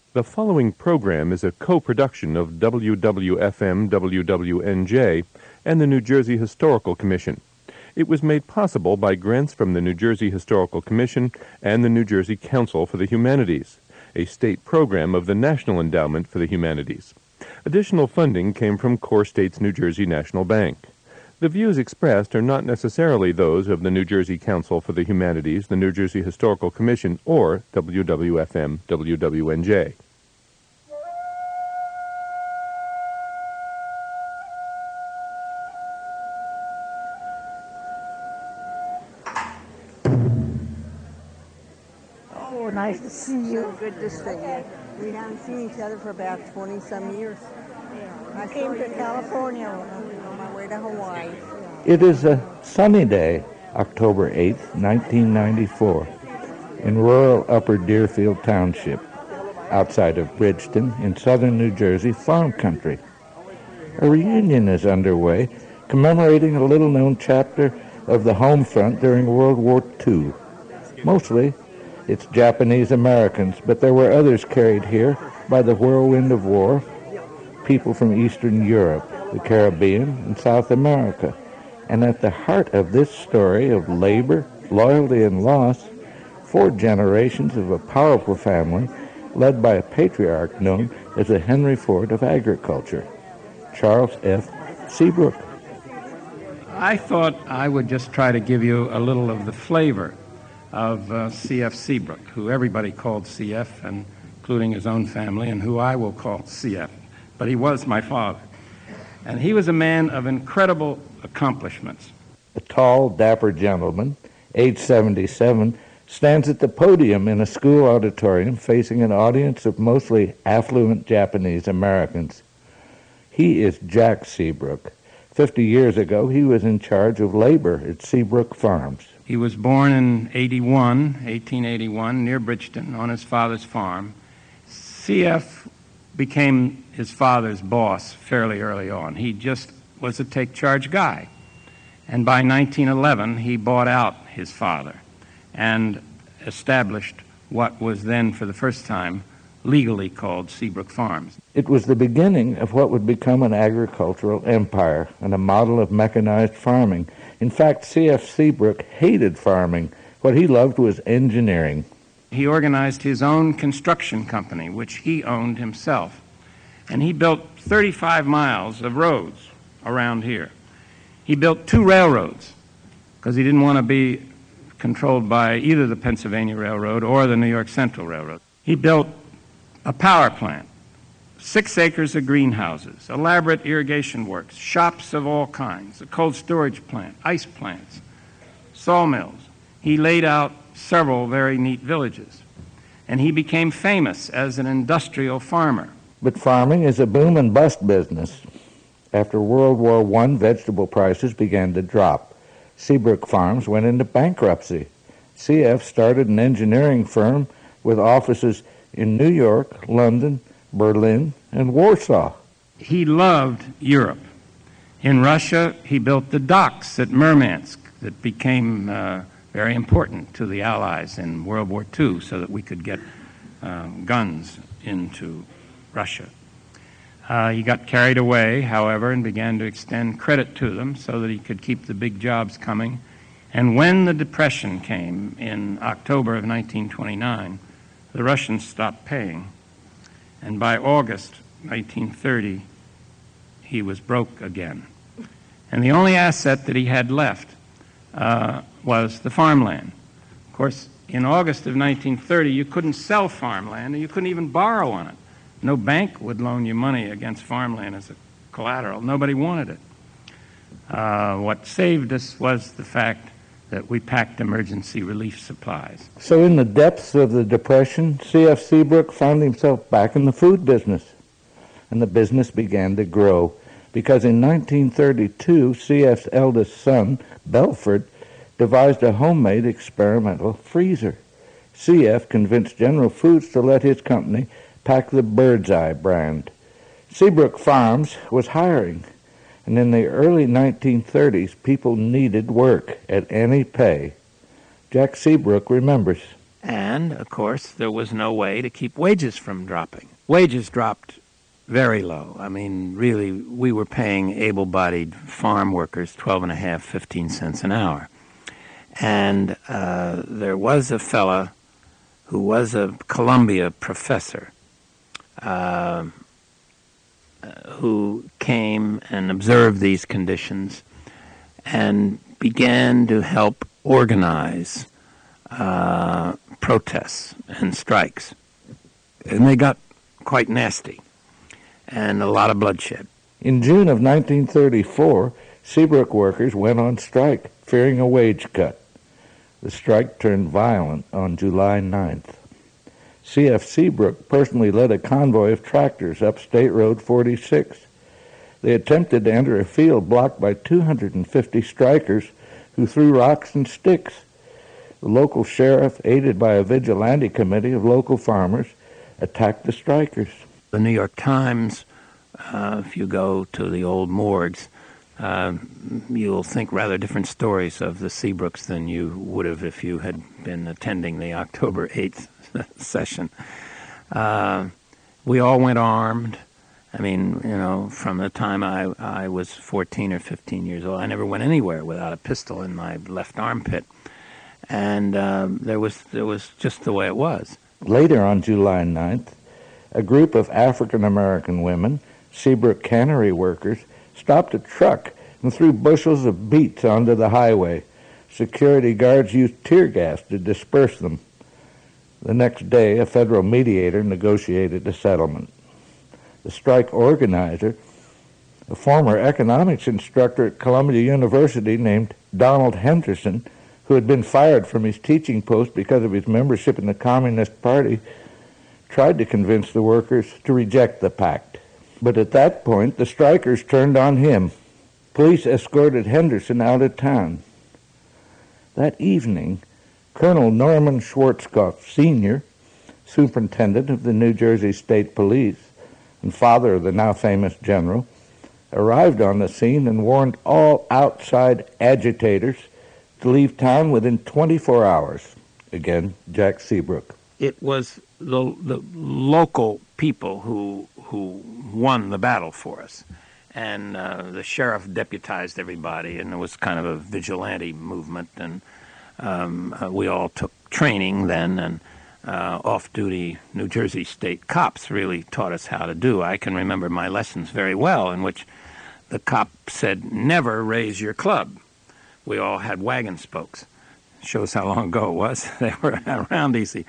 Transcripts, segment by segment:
The following program is a co-production of WWFM WWNJ and the New Jersey Historical Commission. It was made possible by grants from the New Jersey Historical Commission and the New Jersey Council for the Humanities, a state program of the National Endowment for the Humanities. Additional funding came from Core States New Jersey National Bank. The views expressed are not necessarily those of the New Jersey Council for the Humanities, the New Jersey Historical Commission, or WWFM WWNJ. Oh, nice to see you. So good to see you. We haven't seen each other for about 20-some years. I came to California. On my way to Hawaii. It is a sunny day, October 8th, 1994, in rural Upper Deerfield Township, outside of Bridgeton in southern New Jersey farm country. A reunion is underway commemorating a little-known chapter of the home front during World War II. Mostly, it's Japanese Americans, but there were others carried here by the whirlwind of war, people from Eastern Europe, the Caribbean, and South America. And at the heart of this story of labor, loyalty, and loss, 4 generations of a powerful family led by a patriarch known as the Henry Ford of agriculture, Charles F. Seabrook. I thought I would just try to give you a little of the flavor of C.F. Seabrook, who everybody called C.F., and including his own family, and who I will call C.F., but he was my father. And he was a man of incredible accomplishments. A tall, dapper gentleman, age 77, stands at the podium in a school auditorium facing an audience of mostly affluent Japanese Americans. He is Jack Seabrook. 50 years ago, he was in charge of labor at Seabrook Farms. He was born in 1881, near Bridgeton, on his father's farm. C.F. became his father's boss fairly early on. He just was a take-charge guy. And by 1911, he bought out his father and established what was then, for the first time, legally called Seabrook Farms. It was the beginning of what would become an agricultural empire and a model of mechanized farming. In fact, C.F. Seabrook hated farming. What he loved was engineering. He organized his own construction company, which he owned himself. And he built 35 miles of roads around here. He built 2 railroads because he didn't want to be controlled by either the Pennsylvania Railroad or the New York Central Railroad. He built a power plant, 6 acres of greenhouses, elaborate irrigation works, shops of all kinds, a cold storage plant, ice plants, sawmills. He laid out several very neat villages, and he became famous as an industrial farmer. But farming is a boom and bust business. After World War I, vegetable prices began to drop. Seabrook Farms went into bankruptcy. C.F. started an engineering firm with offices in New York, London, Berlin, and Warsaw. He loved Europe. In Russia, he built the docks at Murmansk that became very important to the Allies in World War II so that we could get guns into Russia. He got carried away, however, and began to extend credit to them so that he could keep the big jobs coming. And when the Depression came in October of 1929, the Russians stopped paying. And by August 1930, he was broke again. And the only asset that he had left was the farmland. Of course, in August of 1930, you couldn't sell farmland, and you couldn't even borrow on it. No bank would loan you money against farmland as a collateral. Nobody wanted it. What saved us was the fact that we packed emergency relief supplies. So in the depths of the Depression, C.F. Seabrook found himself back in the food business. And the business began to grow, because in 1932, C.F.'s eldest son, Belford, devised a homemade experimental freezer. C.F. convinced General Foods to let his company pack the Bird's Eye brand. Seabrook Farms was hiring, and in the early 1930s, people needed work at any pay. Jack Seabrook remembers. And, of course, there was no way to keep wages from dropping. Wages dropped very low. I mean, really, we were paying able-bodied farm workers 12.5, 15 cents an hour. And there was a fella who was a Columbia professor who came and observed these conditions and began to help organize protests and strikes. And they got quite nasty and a lot of bloodshed. In June of 1934, Seabrook workers went on strike, fearing a wage cut. The strike turned violent on July 9th. C.F. Seabrook personally led a convoy of tractors up State Road 46. They attempted to enter a field blocked by 250 strikers who threw rocks and sticks. The local sheriff, aided by a vigilante committee of local farmers, attacked the strikers. The New York Times, if you go to the old morgues, you'll think rather different stories of the Seabrooks than you would have if you had been attending the October 8th session. We all went armed. I mean, you know, from the time I was 14 or 15 years old, I never went anywhere without a pistol in my left armpit. And there was just the way it was. Later on July 9th, a group of African-American women, Seabrook cannery workers, stopped a truck and threw bushels of beets onto the highway. Security guards used tear gas to disperse them. The next day, a federal mediator negotiated a settlement. The strike organizer, a former economics instructor at Columbia University named Donald Henderson, who had been fired from his teaching post because of his membership in the Communist Party, tried to convince the workers to reject the pact. But at that point, the strikers turned on him. Police escorted Henderson out of town. That evening, Colonel Norman Schwarzkopf, Sr., superintendent of the New Jersey State Police and father of the now famous general, arrived on the scene and warned all outside agitators to leave town within 24 hours. Again, Jack Seabrook. It was the local people who won the battle for us. And the sheriff deputized everybody, and it was kind of a vigilante movement. And we all took training then, and off-duty New Jersey state cops really taught us how to do. I can remember my lessons very well, in which the cop said, "Never raise your club." We all had wagon spokes. Shows how long ago it was. They were around easy.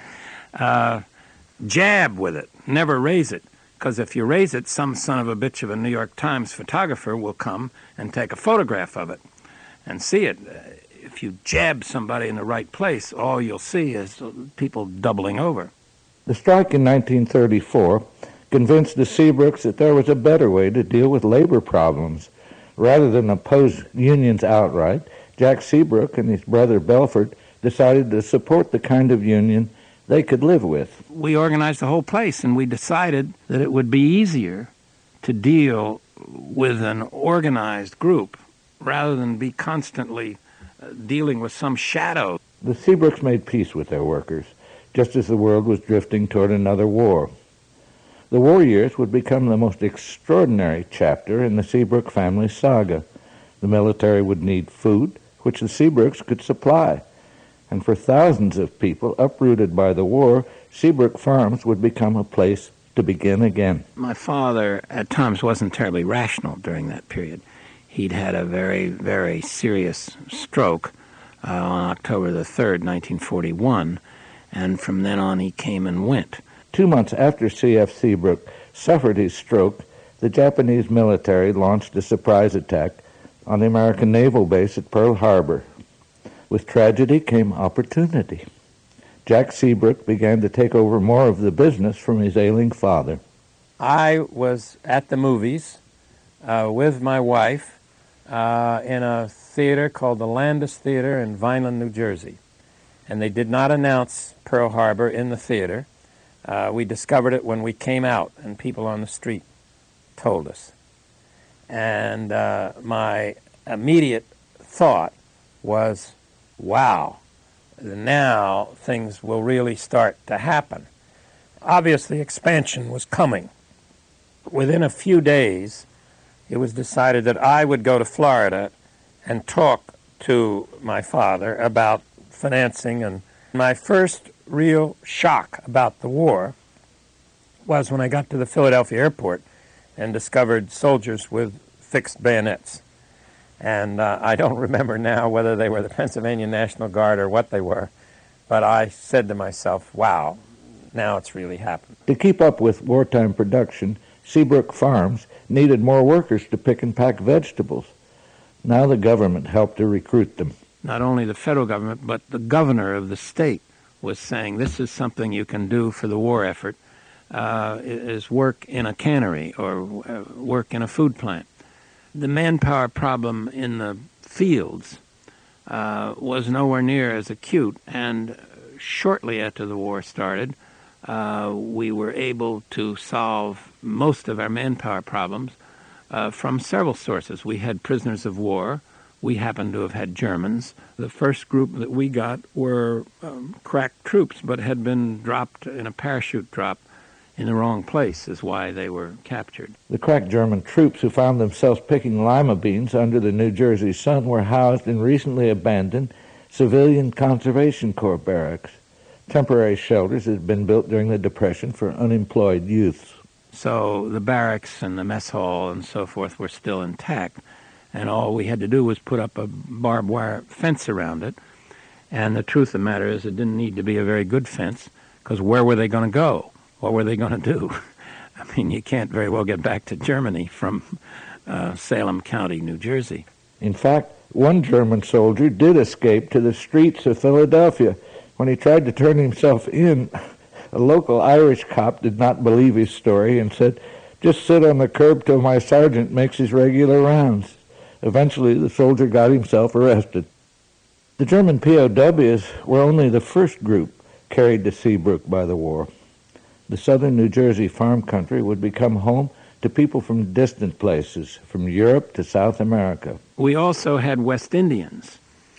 Jab with it. Never raise it. Because if you raise it, some son of a bitch of a New York Times photographer will come and take a photograph of it and see it. If you jab somebody in the right place, all you'll see is people doubling over. The strike in 1934 convinced the Seabrooks that there was a better way to deal with labor problems. Rather than oppose unions outright, Jack Seabrook and his brother Belford decided to support the kind of union they could live with. We organized the whole place, and we decided that it would be easier to deal with an organized group rather than be constantly dealing with some shadow. The Seabrooks made peace with their workers, just as the world was drifting toward another war. The war years would become the most extraordinary chapter in the Seabrook family's saga. The military would need food, which the Seabrooks could supply. And for thousands of people uprooted by the war, Seabrook Farms would become a place to begin again. My father at times wasn't terribly rational during that period. He'd had a very, very serious stroke on October the 3rd, 1941, and from then on he came and went. 2 months after C.F. Seabrook suffered his stroke, the Japanese military launched a surprise attack on the American naval base at Pearl Harbor. With tragedy came opportunity. Jack Seabrook began to take over more of the business from his ailing father. I was at the movies with my wife in a theater called the Landis Theater in Vineland, New Jersey. And they did not announce Pearl Harbor in the theater. We discovered it when we came out, and people on the street told us. And my immediate thought was, wow, now things will really start to happen. Obviously, expansion was coming. Within a few days, it was decided that I would go to Florida and talk to my father about financing. And my first real shock about the war was when I got to the Philadelphia airport and discovered soldiers with fixed bayonets. And I don't remember now whether they were the Pennsylvania National Guard or what they were, but I said to myself, wow, now it's really happened. To keep up with wartime production, Seabrook Farms needed more workers to pick and pack vegetables. Now the government helped to recruit them. Not only the federal government, but the governor of the state was saying, this is something you can do for the war effort, is work in a cannery or work in a food plant. The manpower problem in the fields was nowhere near as acute, and shortly after the war started, we were able to solve most of our manpower problems from several sources. We had prisoners of war. We happened to have had Germans. The first group that we got were crack troops, but had been dropped in a parachute drop in the wrong place is why they were captured. The crack German troops who found themselves picking lima beans under the New Jersey sun were housed in recently abandoned Civilian Conservation Corps barracks. Temporary shelters had been built during the Depression for unemployed youths. So the barracks and the mess hall and so forth were still intact, and all we had to do was put up a barbed wire fence around it. And the truth of the matter is it didn't need to be a very good fence, because where were they going to go? What were they going to do? I mean, you can't very well get back to Germany from Salem County, New Jersey. In fact, one German soldier did escape to the streets of Philadelphia. When he tried to turn himself in, a local Irish cop did not believe his story and said, "Just sit on the curb till my sergeant makes his regular rounds." Eventually, the soldier got himself arrested. The German POWs were only the first group carried to Seabrook by the war. The southern New Jersey farm country would become home to people from distant places, from Europe to South America. We also had West Indians.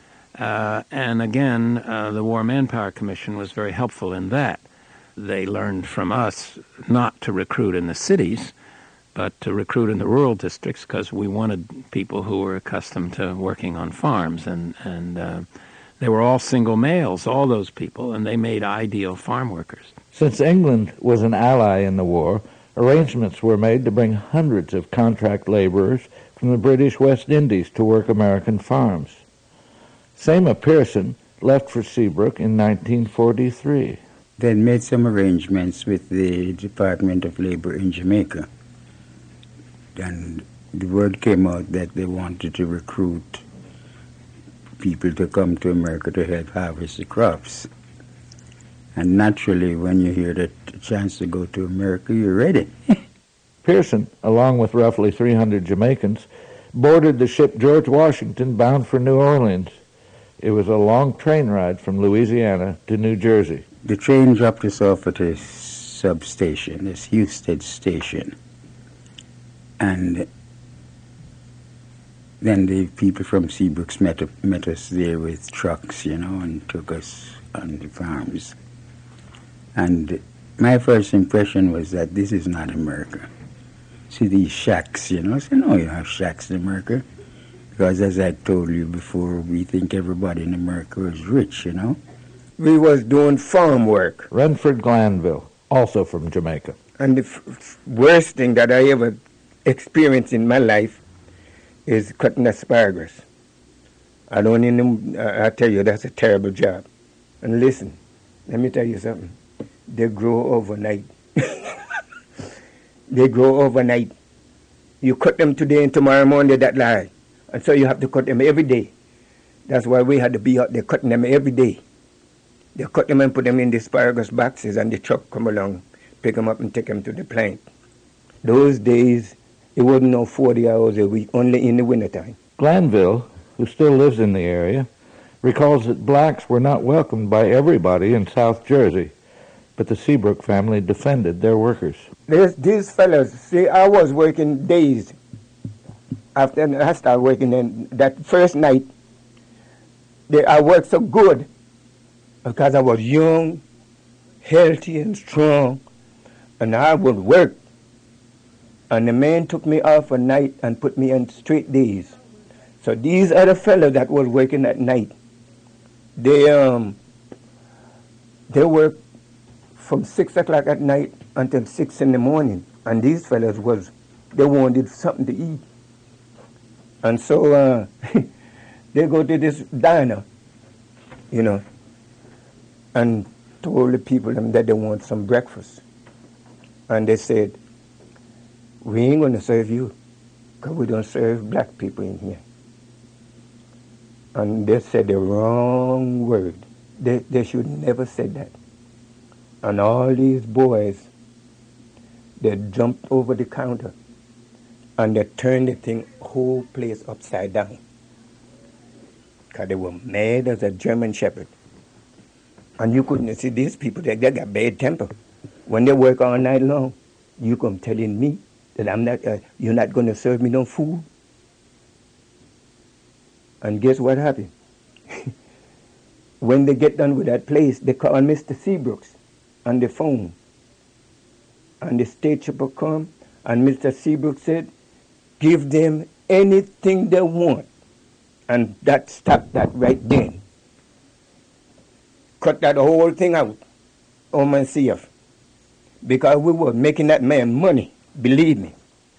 And again, the War Manpower Commission was very helpful in that. They learned from us not to recruit in the cities, but to recruit in the rural districts, because we wanted people who were accustomed to working on farms. And they were all single males, all those people, and they made ideal farm workers. Since England was an ally in the war, arrangements were made to bring hundreds of contract laborers from the British West Indies to work American farms. Sema Pearson left for Seabrook in 1943. They made some arrangements with the Department of Labor in Jamaica. And the word came out that they wanted to recruit people to come to America to help harvest the crops. And naturally, when you hear the chance to go to America, you're ready. Pearson, along with roughly 300 Jamaicans, boarded the ship George Washington bound for New Orleans. It was a long train ride from Louisiana to New Jersey. The train dropped us off at a substation, this Husted Station. And then the people from Seabrooks met us there with trucks, and took us on the farms. And my first impression was that this is not America. See these shacks, I said, no, you have shacks in America. Because as I told you before, we think everybody in America is rich, We was doing farm work. Renford Glanville, also from Jamaica. And the worst thing that I ever experienced in my life is cutting asparagus. I don't even, I tell you, that's a terrible job. And listen, let me tell you something. They grow overnight. They grow overnight. You cut them today and tomorrow morning that lie. And so you have to cut them every day. That's why we had to be out there cutting them every day. They cut them and put them in the asparagus boxes, and the truck come along, pick them up and take them to the plant. Those days, it wasn't no 40 hours a week, only in the wintertime. Glanville, who still lives in the area, recalls that blacks were not welcomed by everybody in South Jersey, but the Seabrook family defended their workers. These fellas, see, I was working days. After I started working, and that first night, I worked so good because I was young, healthy, and strong, and I would work. And the man took me off at night and put me on straight days. So these other fellows that was working at night, they worked from 6 o'clock at night until 6 in the morning. And these fellows they wanted something to eat. And so they go to this diner, and told the people that they want some breakfast. And they said, we ain't going to serve you because we don't serve black people in here. And they said the wrong word. They should never said that. And all these boys, they jumped over the counter and they turned the whole place upside down. Because they were mad as a German shepherd. And you couldn't see these people, they got bad temper. When they work all night long, you come telling me that you're not going to serve me no food. And guess what happened? When they get done with that place, they call Mr. Seabrooks on the phone. And the state trooper come, and Mr. Seabrooks said, give them anything they want. And that stopped that right then. Cut that whole thing out on myself. Because we were making that man money, believe me.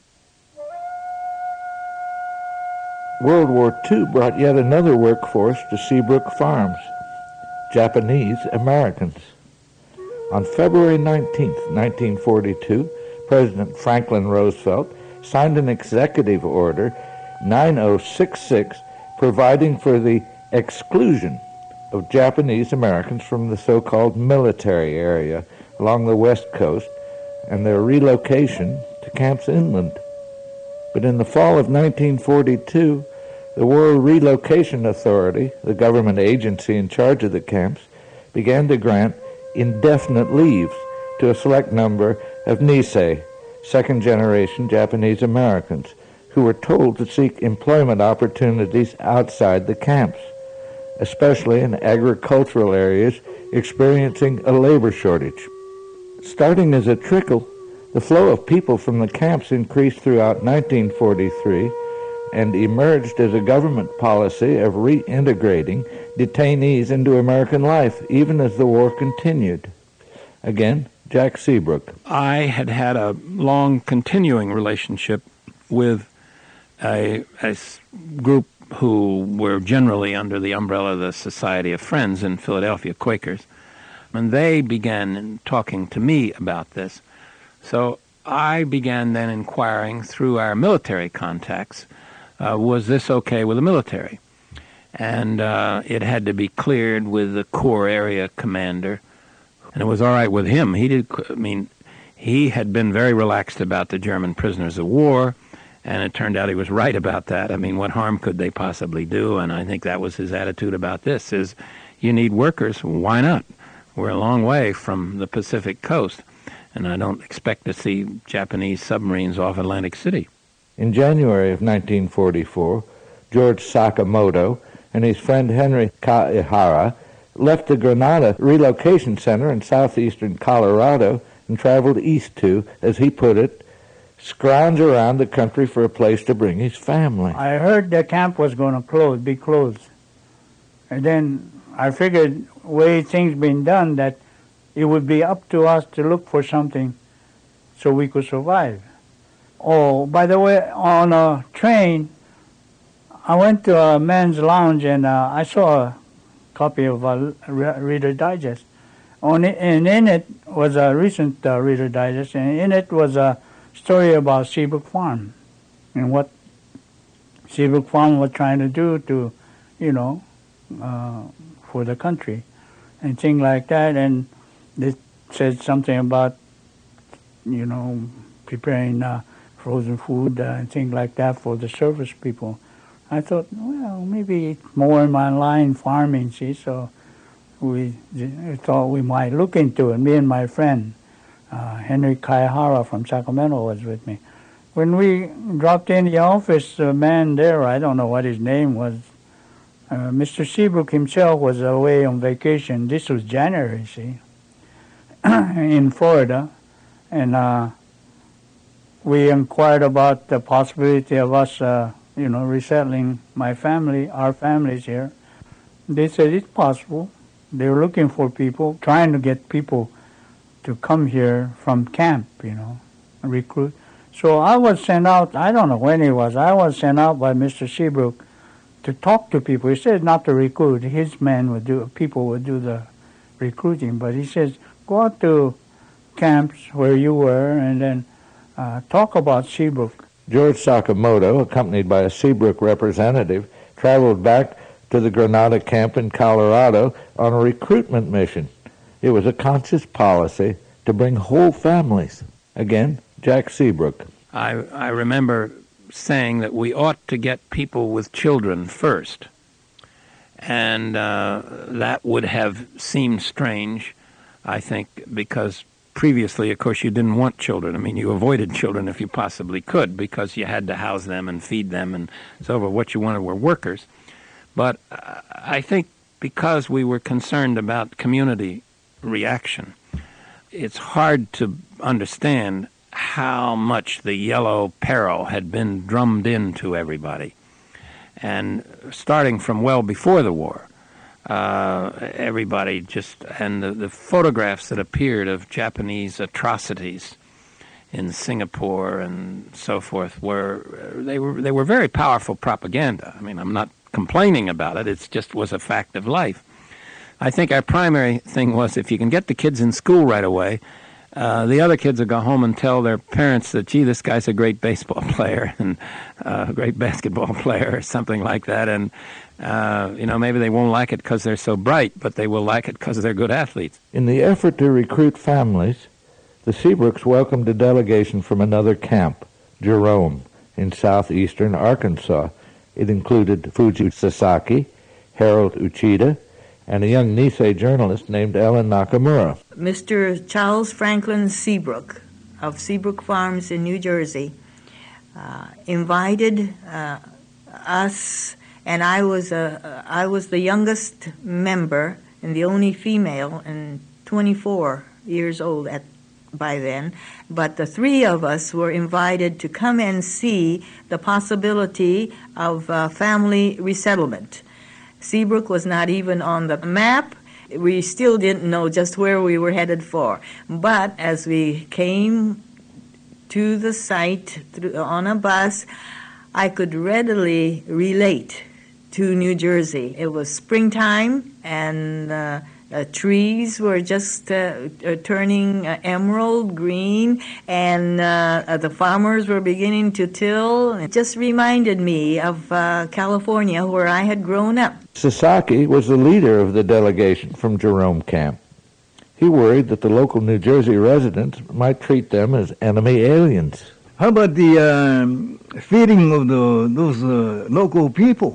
World War II brought yet another workforce to Seabrook Farms, Japanese Americans. On February 19, 1942, President Franklin Roosevelt signed an executive order 9066 providing for the exclusion of Japanese Americans from the so-called military area along the West Coast and their relocation to camps inland. But in the fall of 1942, the World Relocation Authority, the government agency in charge of the camps, began to grant indefinite leaves to a select number of Nisei, second-generation Japanese Americans, who were told to seek employment opportunities outside the camps, especially in agricultural areas experiencing a labor shortage. Starting as a trickle, the flow of people from the camps increased throughout 1943 and emerged as a government policy of reintegrating detainees into American life, even as the war continued. Again, Jack Seabrook. I had had a long continuing relationship with a group who were generally under the umbrella of the Society of Friends in Philadelphia, Quakers. And they began talking to me about this. So I began then inquiring through our military contacts, was this okay with the military? And it had to be cleared with the Corps area commander, and it was all right with him. He had been very relaxed about the German prisoners of war, and it turned out he was right about that. What harm could they possibly do? And I think that was his attitude about this, is you need workers, why not? We're a long way from the Pacific coast, and I don't expect to see Japanese submarines off Atlantic City. In January of 1944, George Sakamoto and his friend Henry Kaihara left the Granada Relocation Center in southeastern Colorado and traveled east to, as he put it, scrounge around the country for a place to bring his family. I heard the camp was going to be closed. And then I figured, the way things been done, that it would be up to us to look for something so we could survive. Oh, by the way, on a train, I went to a men's lounge and I saw a copy of a Reader Digest. And in it was a recent Reader Digest, and in it was a story about Seabrook Farm and what Seabrook Farm was trying to do to, for the country and things like that. And they said something about, preparing frozen food and things like that for the service people. I thought, well, maybe it's more in my line, farming, see, so we thought we might look into it. Me and my friend, Henry Kaihara from Sacramento, was with me. When we dropped in the office, the man there, I don't know what his name was, Mr. Seabrook himself was away on vacation. This was January, see, in Florida. And we inquired about the possibility of us, resettling our families here. They said it's possible. They were looking for people, trying to get people to come here from camp, recruit. So I was sent out, I don't know when it was, I was sent out by Mr. Seabrook to talk to people. He said not to recruit. His people would do the recruiting. But he says, go out to camps where you were and then talk about Seabrook. George Sakamoto, accompanied by a Seabrook representative, traveled back to the Granada camp in Colorado on a recruitment mission. It was a conscious policy to bring whole families. Again, Jack Seabrook. I remember saying that we ought to get people with children first. And that would have seemed strange, I think, because previously, of course, you didn't want children. I mean, you avoided children if you possibly could because you had to house them and feed them and so forth. What you wanted were workers. But I think because we were concerned about community reaction, it's hard to understand how much the yellow peril had been drummed into everybody. And starting from well before the war, everybody just, and the photographs that appeared of Japanese atrocities in Singapore and so forth they were very powerful propaganda. I mean, I'm not complaining about it. It just was a fact of life. I think our primary thing was if you can get the kids in school right away, the other kids will go home and tell their parents that, gee, this guy's a great baseball player and a great basketball player or something like that. And, maybe they won't like it because they're so bright, but they will like it because they're good athletes. In the effort to recruit families, the Seabrooks welcomed a delegation from another camp, Jerome, in southeastern Arkansas. It included Fuji Sasaki, Harold Uchida, and a young Nisei journalist named Ellen Nakamura. Mr. Charles Franklin Seabrook of Seabrook Farms in New Jersey invited us, and I was the youngest member and the only female, and 24 years old by then. But the three of us were invited to come and see the possibility of family resettlement. Seabrook was not even on the map. We still didn't know just where we were headed for. But as we came to the site on a bus, I could readily relate to New Jersey. It was springtime, and trees were just turning emerald green, and the farmers were beginning to till. It just reminded me of California, where I had grown up. Sasaki was the leader of the delegation from Jerome Camp. He worried that the local New Jersey residents might treat them as enemy aliens. How about the feeding of those local people?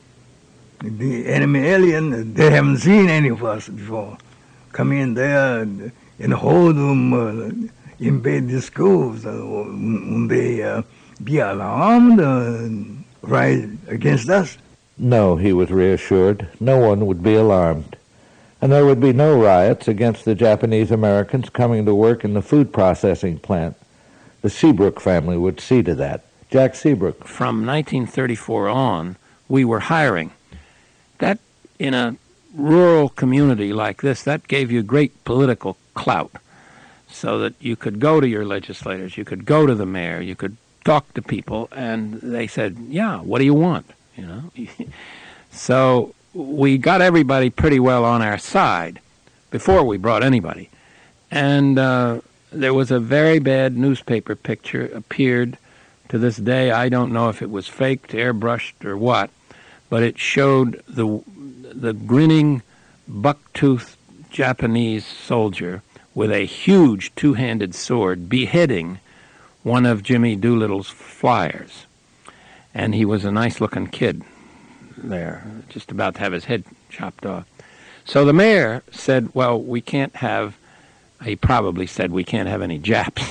The enemy alien, they haven't seen any of us before. Come in there and hold them, invade the schools. Will they be alarmed, rise against us? No, he was reassured. No one would be alarmed. And there would be no riots against the Japanese Americans coming to work in the food processing plant. The Seabrook family would see to that. Jack Seabrook. From 1934 on, we were hiring. That, in a rural community like this, that gave you great political clout, so that you could go to your legislators, you could go to the mayor, you could talk to people, and they said, yeah, what do you want? So we got everybody pretty well on our side before we brought anybody. And there was a very bad newspaper picture appeared. To this day, I don't know if it was faked, airbrushed, or what, but it showed the grinning, buck-toothed Japanese soldier with a huge two-handed sword beheading one of Jimmy Doolittle's flyers. And he was a nice-looking kid there, just about to have his head chopped off. So the mayor said, well, he probably said we can't have any Japs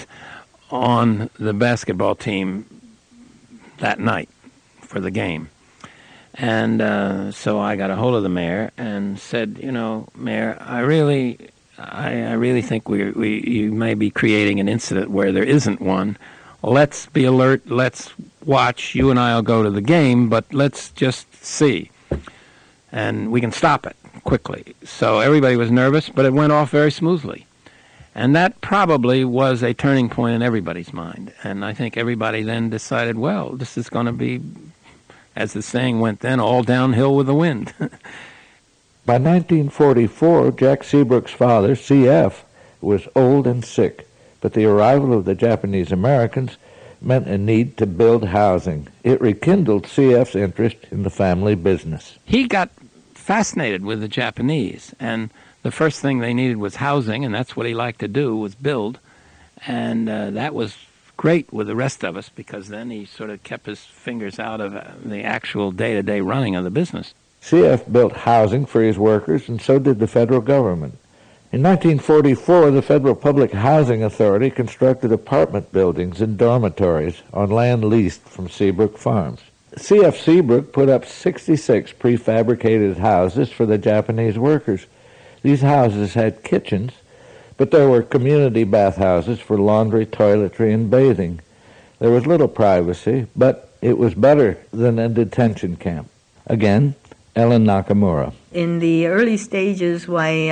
on the basketball team that night for the game. And so I got a hold of the mayor and said, you know, Mayor, I really think you may be creating an incident where there isn't one. Let's be alert. Let's watch. You and I will go to the game, but let's just see. And we can stop it quickly. So everybody was nervous, but it went off very smoothly. And that probably was a turning point in everybody's mind. And I think everybody then decided, well, this is going to be, as the saying went then, all downhill with the wind. By 1944, Jack Seabrook's father, C.F., was old and sick, but the arrival of the Japanese Americans meant a need to build housing. It rekindled C.F.'s interest in the family business. He got fascinated with the Japanese, and the first thing they needed was housing, and that's what he liked to do, was build. And that was great with the rest of us, because then he sort of kept his fingers out of the actual day-to-day running of the business. C.F. built housing for his workers, and so did the federal government. In 1944, the Federal Public Housing Authority constructed apartment buildings and dormitories on land leased from Seabrook Farms. C.F. Seabrook put up 66 prefabricated houses for the Japanese workers. These houses had kitchens, but there were community bathhouses for laundry, toiletry, and bathing. There was little privacy, but it was better than a detention camp. Again, Ellen Nakamura. In the early stages, we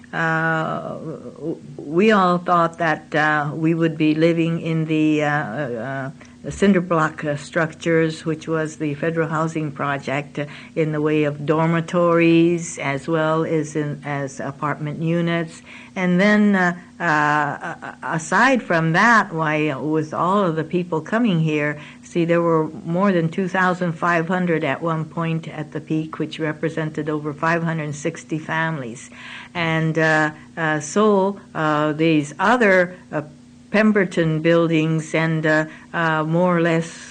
all thought that we would be living in the cinder block structures, which was the federal housing project, in the way of dormitories as well as apartment units. And then aside from that, with all of the people coming here, there were more than 2,500 at one point at the peak, which represented over 560 families. And so these other Pemberton buildings and more or less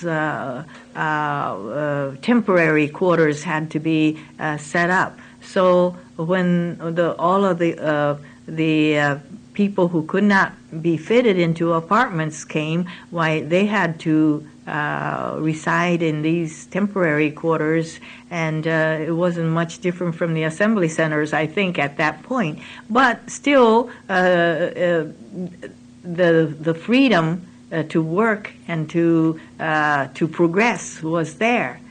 temporary quarters had to be set up. So when all of the people who could not be fitted into apartments came, they had to reside in these temporary quarters, and it wasn't much different from the assembly centers, I think, at that point. But still, the freedom to work and to progress was there.